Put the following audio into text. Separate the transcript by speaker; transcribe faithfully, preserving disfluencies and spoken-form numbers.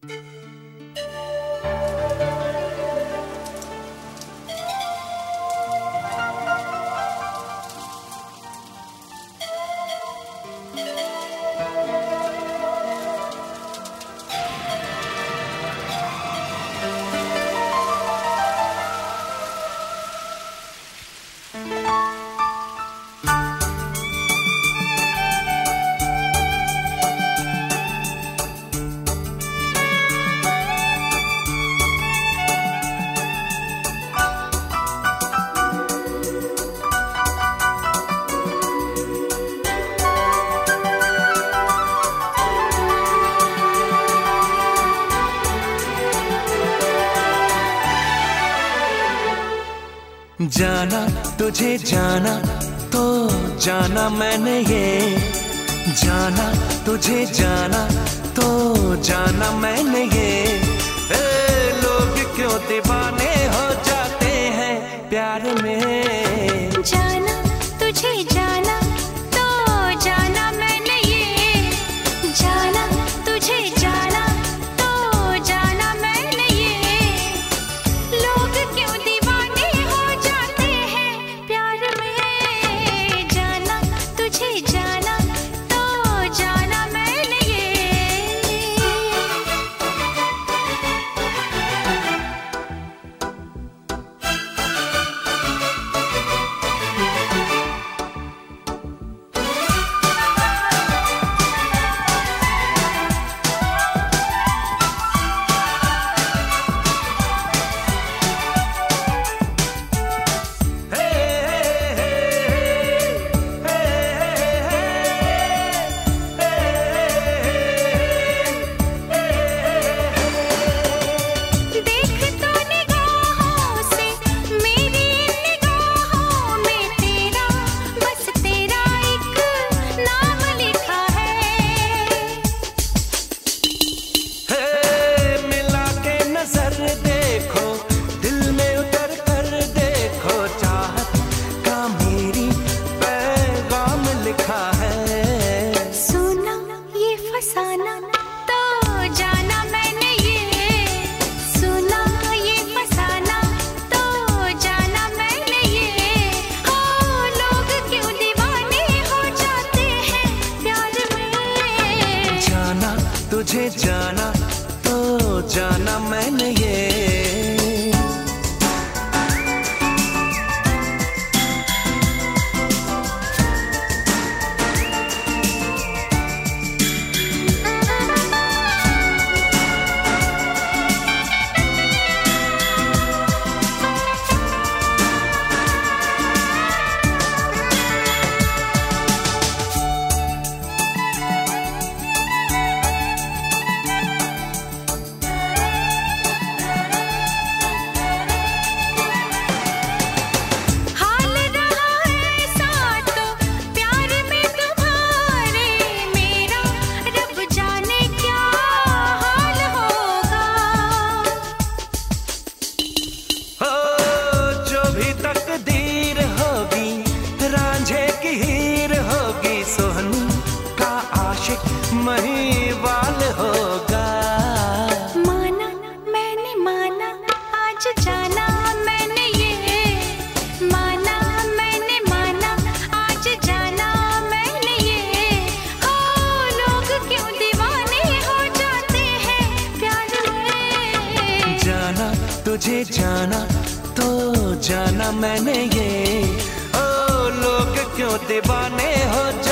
Speaker 1: जाना तुझे जाना तो जाना मैंने ये, जाना तुझे जाना तो जाना मैंने ये। ए, लोग क्यों दीवाने हो जाते हैं प्यार में।
Speaker 2: जाना तुझे जाना तो जाना मैंने ये, जाना तुझे जाना तो जाना मैंने ये। लोग क्यों दीवाने हो जाते हैं प्यार में। जाना तुझे जाना तो जाना मैंने ये।
Speaker 1: तुझे जाना तो जाना मैंने ये। महीवाल होगा।
Speaker 2: माना मैंने माना आज जाना मैंने ये, माना मैंने माना आज जाना मैंने ये। हो लोग क्यों दीवाने हो जाते हैं प्यार में।
Speaker 1: जाना तुझे जाना तो जाना मैंने ये। ओ लोग क्यों दीवाने हो जाते